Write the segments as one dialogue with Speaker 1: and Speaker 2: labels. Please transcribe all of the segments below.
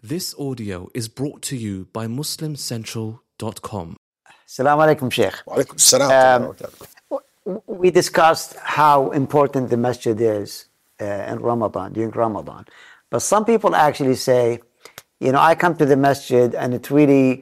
Speaker 1: This audio is brought to you by MuslimCentral.com.
Speaker 2: Assalamu alaikum, Sheikh.
Speaker 3: Wa alaikum salam.
Speaker 2: We discussed how important the masjid is in Ramadan, during Ramadan. But some people actually say, I come to the masjid and it really,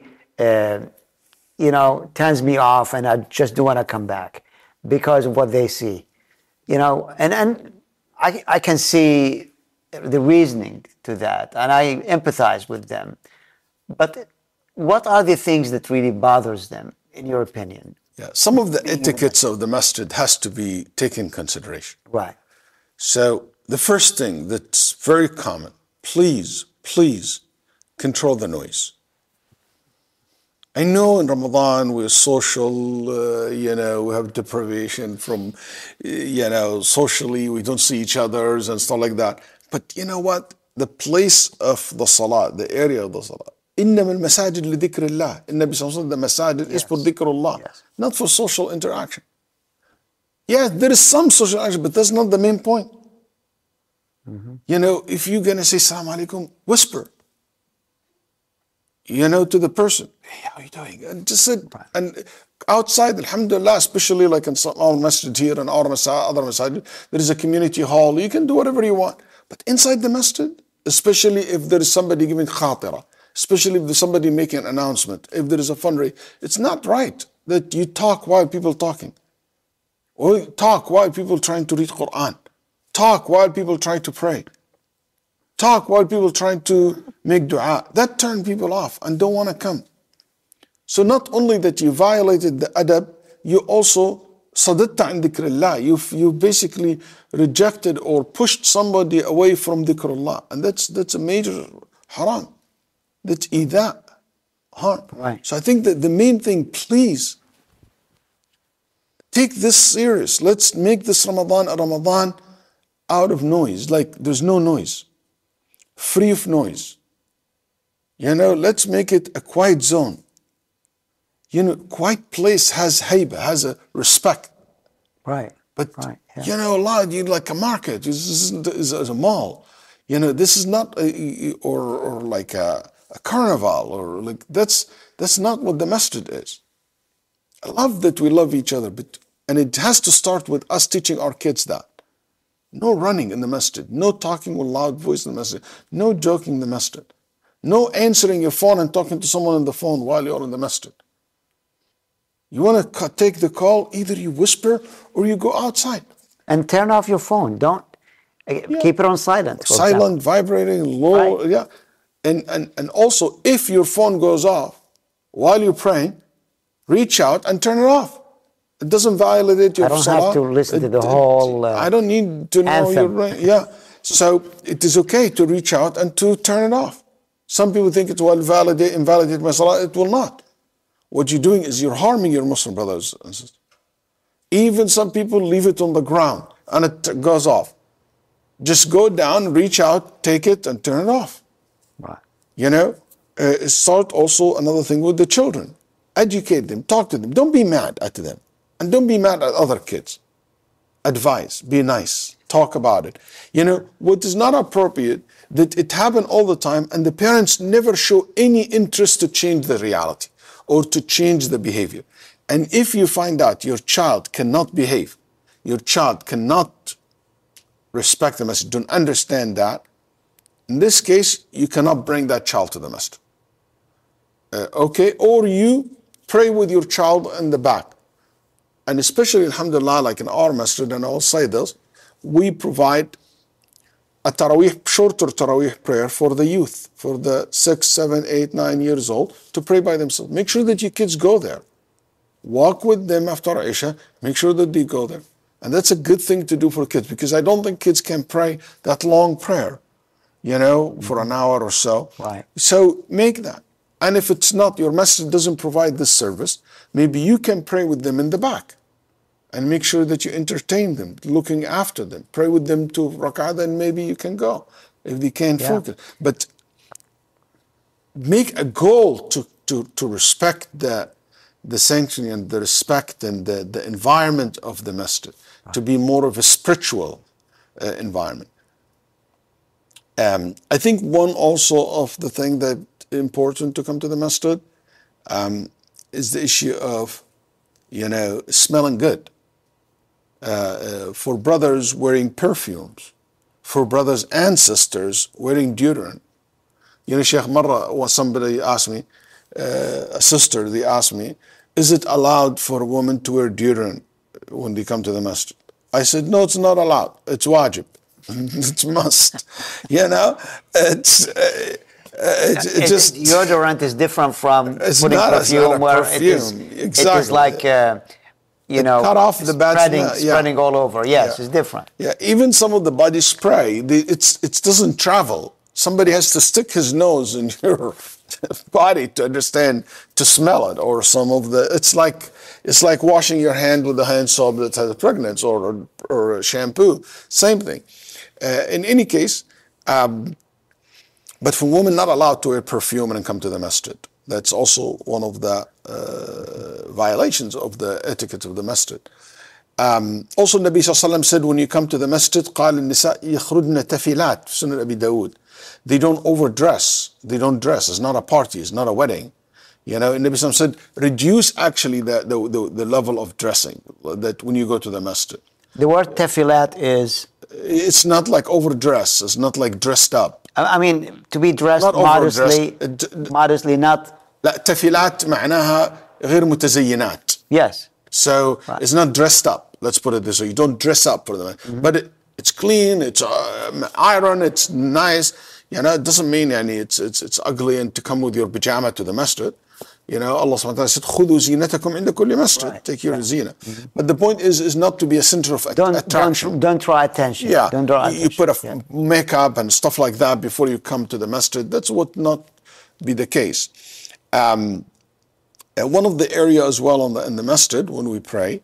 Speaker 2: turns me off and I just don't want to come back because of what they see. And I can see the reasoning to that and I empathize with them. But what are the things that really bothers them, in your opinion?
Speaker 3: Yeah, some of the etiquettes of the masjid has to be taken in consideration.
Speaker 2: Right.
Speaker 3: So the first thing that's very common, please control the noise. I know in Ramadan we're social, we have deprivation from, socially, we don't see each other and stuff like that. But you know what? The place of the salah, the area of the salah, إنما المساجد لذكر الله. النبي صلى الله عليه وسلم, the masajid is for dhikr Allah, not for social interaction. Yes, there is some social interaction, but that's not the main point. Mm-hmm. If you're going to say Assalamu alaikum, whisper. To the person, hey, how are you doing? And just sit. Right. And outside, alhamdulillah, especially like in our masjid here and other masajid, there is a community hall. You can do whatever you want. But inside the masjid, especially if there is somebody giving khatira, especially if there's somebody making an announcement, if there is a fundraiser, it's not right that you talk while people talking. Or talk while people trying to read Quran. Talk while people try to pray. Talk while people trying to make dua. That turn people off and don't want to come. So not only that you violated the adab, you also sadatta an dhikrullah. You basically rejected or pushed somebody away from dhikrullah. And that's a major haram. That's idha, harm.
Speaker 2: Right.
Speaker 3: So I think that the main thing, please, take this serious. Let's make this Ramadan a Ramadan out of noise. Like there's no noise. Free of noise. Let's make it a quiet zone. Quiet place has haiba, has a respect.
Speaker 2: Right.
Speaker 3: But,
Speaker 2: yeah.
Speaker 3: Allah, like a market, this is a mall. This is not or like a carnival, or like that's not what the masjid is. I love that we love each other, and it has to start with us teaching our kids that. No running in the masjid, no talking with loud voice in the masjid, no joking in the masjid, no answering your phone and talking to someone on the phone while you're in the masjid. You want to take the call, either you whisper or you go outside.
Speaker 2: And turn off your phone. Don't keep it on silent.
Speaker 3: Silent, vibrating, low, right. Yeah. And also, if your phone goes off while you're praying, reach out and turn it off. It doesn't violate your salah.
Speaker 2: I don't have to listen to the whole
Speaker 3: I don't need to know
Speaker 2: anthem.
Speaker 3: Yeah. So it is okay to reach out and to turn it off. Some people think it will invalidate my salah. It will not. What you're doing is you're harming your Muslim brothers and sisters. Even some people leave it on the ground and it goes off. Just go down, reach out, take it and turn it off.
Speaker 2: Right.
Speaker 3: Start also another thing with the children. Educate them, talk to them. Don't be mad at them. And don't be mad at other kids. Advise, be nice, talk about it. What is not appropriate, that it happen all the time and the parents never show any interest to change the reality or to change the behavior. And if you find out your child cannot behave, your child cannot respect the message, don't understand that, in this case, you cannot bring that child to the masjid. Or you pray with your child in the back. And especially, alhamdulillah, like in our masjid, and I'll say this, we provide a shorter Taraweeh prayer for the youth, for the 6, 7, 8, 9 years old, to pray by themselves. Make sure that your kids go there. Walk with them after Isha, make sure that they go there. And that's a good thing to do for kids, because I don't think kids can pray that long prayer, for an hour or so.
Speaker 2: Right.
Speaker 3: So make that. And if it's not, your masjid doesn't provide this service, maybe you can pray with them in the back and make sure that you entertain them, looking after them. Pray with them to rak'ah, and maybe you can go if they can't focus. But make a goal to respect the sanctity and the respect and the environment of the masjid, to be more of a spiritual environment. I think one also of the thing that important to come to the masjid is the issue of, smelling good. For brothers wearing perfumes, for brothers and sisters wearing deodorant. Sheikh Marra, somebody asked me, a sister, they asked me, is it allowed for a woman to wear deodorant when they come to the masjid? I said, no, it's not allowed. It's wajib. It's must. It's just
Speaker 2: deodorant is different from
Speaker 3: it's
Speaker 2: putting
Speaker 3: not,
Speaker 2: perfume, where
Speaker 3: perfume.
Speaker 2: It is like
Speaker 3: cut off the bad smell.
Speaker 2: spreading all over. Yes, it's different.
Speaker 3: Yeah, even some of the body spray, it doesn't travel. Somebody has to stick his nose in your body to understand, to smell it, or some of the. It's like washing your hand with a hand soap that has a pregnancy or a shampoo. Same thing. In any case, but for women not allowed to wear perfume and come to the masjid. That's also one of the violations of the etiquette of the masjid. Also, Nabi Sallallahu Alaihi Wasallam said, when you come to the masjid, قال النساء يخرجن تفلات, Sunan Abi Dawood. They don't overdress. They don't dress. It's not a party. It's not a wedding. And Nabi Sallallahu Alaihi Wasallam said, reduce actually the level of dressing that when you go to the masjid.
Speaker 2: The word tefilat is?
Speaker 3: It's not like overdress. It's not like dressed up.
Speaker 2: I mean, to be dressed
Speaker 3: not
Speaker 2: modestly, not.
Speaker 3: لا, تفلات معناها غير متزينات.
Speaker 2: Yes.
Speaker 3: So it's not dressed up. Let's put it this way. You don't dress up for the but it's clean. It's iron. It's nice. It doesn't mean it's ugly and to come with your pajama to the masjid. Allah subhanahu wa ta'ala said, خُذُوا زِينَتَكُمْ عِنْدَ كُلِّ masjid.
Speaker 2: Right.
Speaker 3: Take your zina. But the point is not to be a center of attraction.
Speaker 2: Don't draw attention.
Speaker 3: Yeah.
Speaker 2: Don't draw attention.
Speaker 3: You put makeup and stuff like that before you come to the masjid. That's what not be the case. One of the areas as well in the masjid when we pray,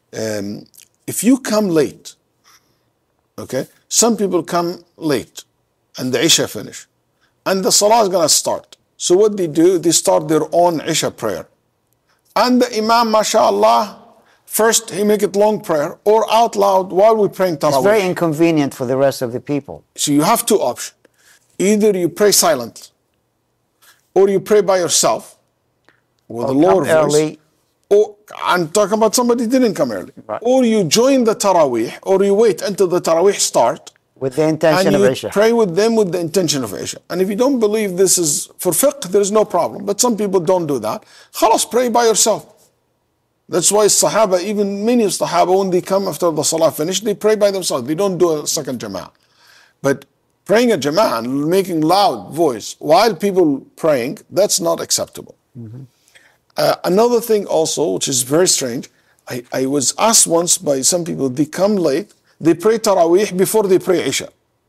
Speaker 3: if you come late, okay, some people come late and the Isha finish and the Salah is going to start. So what they do, they start their own Isha prayer. And the Imam, mashallah, first he make it long prayer or out loud while we're praying Tarawih.
Speaker 2: It's very inconvenient for the rest of the people.
Speaker 3: So you have two options. Either you pray silently or you pray by yourself with a lower voice. Or I'm talking about somebody who didn't come early.
Speaker 2: Right.
Speaker 3: Or you join the Tarawih or you wait until the Tarawih start.
Speaker 2: With the intention of Isha.
Speaker 3: And you pray with them with the intention of Isha. And if you don't believe this is for fiqh, there is no problem. But some people don't do that. Khalas, pray by yourself. That's why Sahaba, even many of Sahaba, when they come after the Salah finished, they pray by themselves. They don't do a second Jama'ah. But praying a Jama'ah and making loud voice while people praying, that's not acceptable. Another thing also, which is very strange, I was asked once by some people, they come late, they pray Taraweeh before they pray Isha.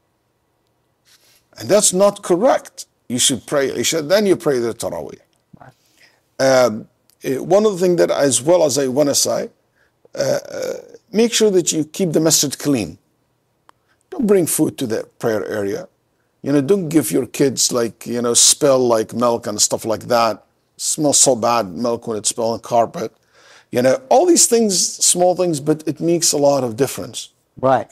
Speaker 3: And that's not correct. You should pray Isha, then you pray the Taraweeh. One of the things that as well as I want to say, make sure that you keep the masjid clean. Don't bring food to the prayer area. Don't give your kids spill like milk and stuff like that. It smells so bad, milk when it's spilled on carpet. All these things, small things, but it makes a lot of difference.
Speaker 2: Right.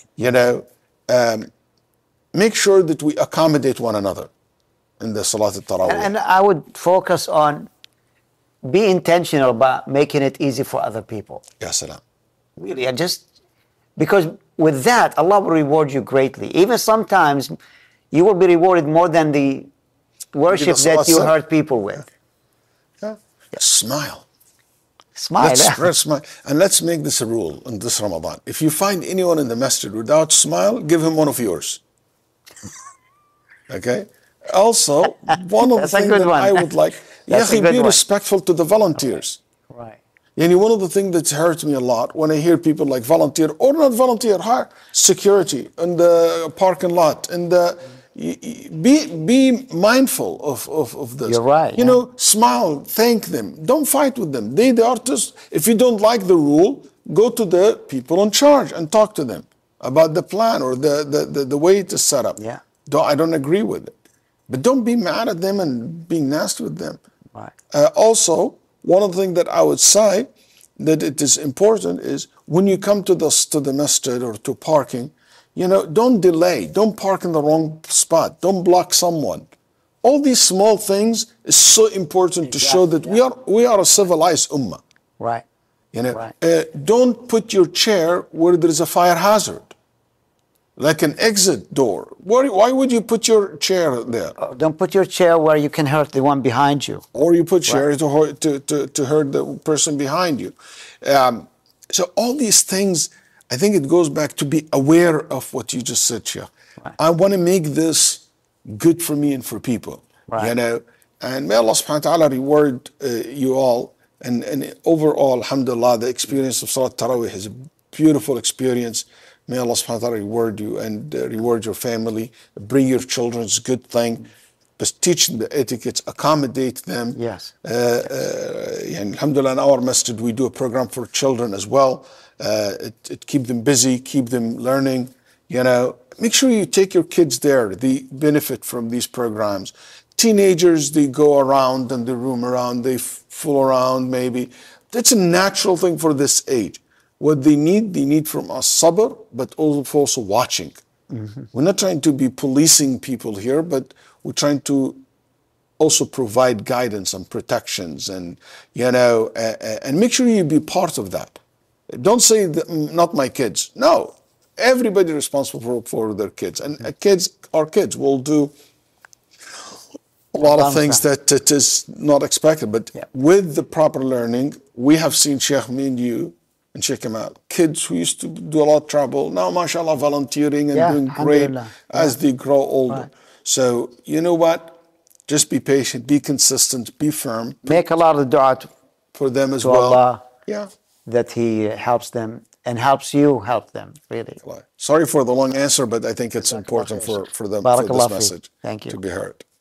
Speaker 3: Make sure that we accommodate one another in the Salat al-Tarawih.
Speaker 2: And I would focus on be intentional about making it easy for other people.
Speaker 3: Ya salam.
Speaker 2: Really, because with that, Allah will reward you greatly. Even sometimes you will be rewarded more than the worship that you hurt people with.
Speaker 3: Yeah. Smile.
Speaker 2: Smile.
Speaker 3: Let's smile. And let's make this a rule in this Ramadan. If you find anyone in the masjid without smile, give him one of yours. Okay? Also, one of the things that I would like, be respectful to the volunteers.
Speaker 2: Right.
Speaker 3: One of the things that hurts me a lot when I hear people like volunteer or not volunteer, hire security in the parking lot, be mindful of this.
Speaker 2: You're right.
Speaker 3: Smile, thank them. Don't fight with them. They the artists. If you don't like the rule, go to the people in charge and talk to them about the plan or the way it is set up.
Speaker 2: Yeah.
Speaker 3: I don't agree with it. But don't be mad at them and being nasty with them.
Speaker 2: Right.
Speaker 3: Also, one of the things that I would say that it is important is when you come to the masjid or to parking, don't delay. Don't park in the wrong spot. Don't block someone. All these small things is so important to show that we are a civilized ummah.
Speaker 2: Right. Right.
Speaker 3: Don't put your chair where there is a fire hazard, like an exit door. Why would you put your chair there?
Speaker 2: Don't put your chair where you can hurt the one behind you.
Speaker 3: Or you put chair to hurt the person behind you. So all these things, I think it goes back to be aware of what you just said, Sheikh. Right. I want to make this good for me and for people.
Speaker 2: Right.
Speaker 3: And may Allah subhanahu wa ta'ala reward you all. And overall, alhamdulillah, the experience of Salat Tarawih is a beautiful experience. May Allah subhanahu wa ta'ala reward you and reward your family. Bring your children, it's a good thing. But teach them the etiquettes, accommodate them.
Speaker 2: Yes.
Speaker 3: And alhamdulillah, in our masjid, we do a program for children as well. It keep them busy, keep them learning. Make sure you take your kids there. They benefit from these programs. Teenagers, they go around and they roam around, they fool around maybe. That's a natural thing for this age. What they need from us sabr, but also watching. Mm-hmm. We're not trying to be policing people here, but we're trying to also provide guidance and protections and, and make sure you be part of that. Don't say, not my kids. No, everybody responsible for their kids. And kids are kids. We'll do a lot of things that it is not expected, but with the proper learning, we have seen Sheikh, me and you, and Sheikh Kamal, kids who used to do a lot of trouble, now mashallah volunteering and doing great as they grow older. Right. So you know what? Just be patient, be consistent, be firm.
Speaker 2: Make a lot of dua
Speaker 3: for them as well.
Speaker 2: Allah,
Speaker 3: yeah.
Speaker 2: That He helps them and helps you help them, really.
Speaker 3: Sorry for the long answer, but I think it's important for them, for this message
Speaker 2: Thank you.
Speaker 3: to be heard.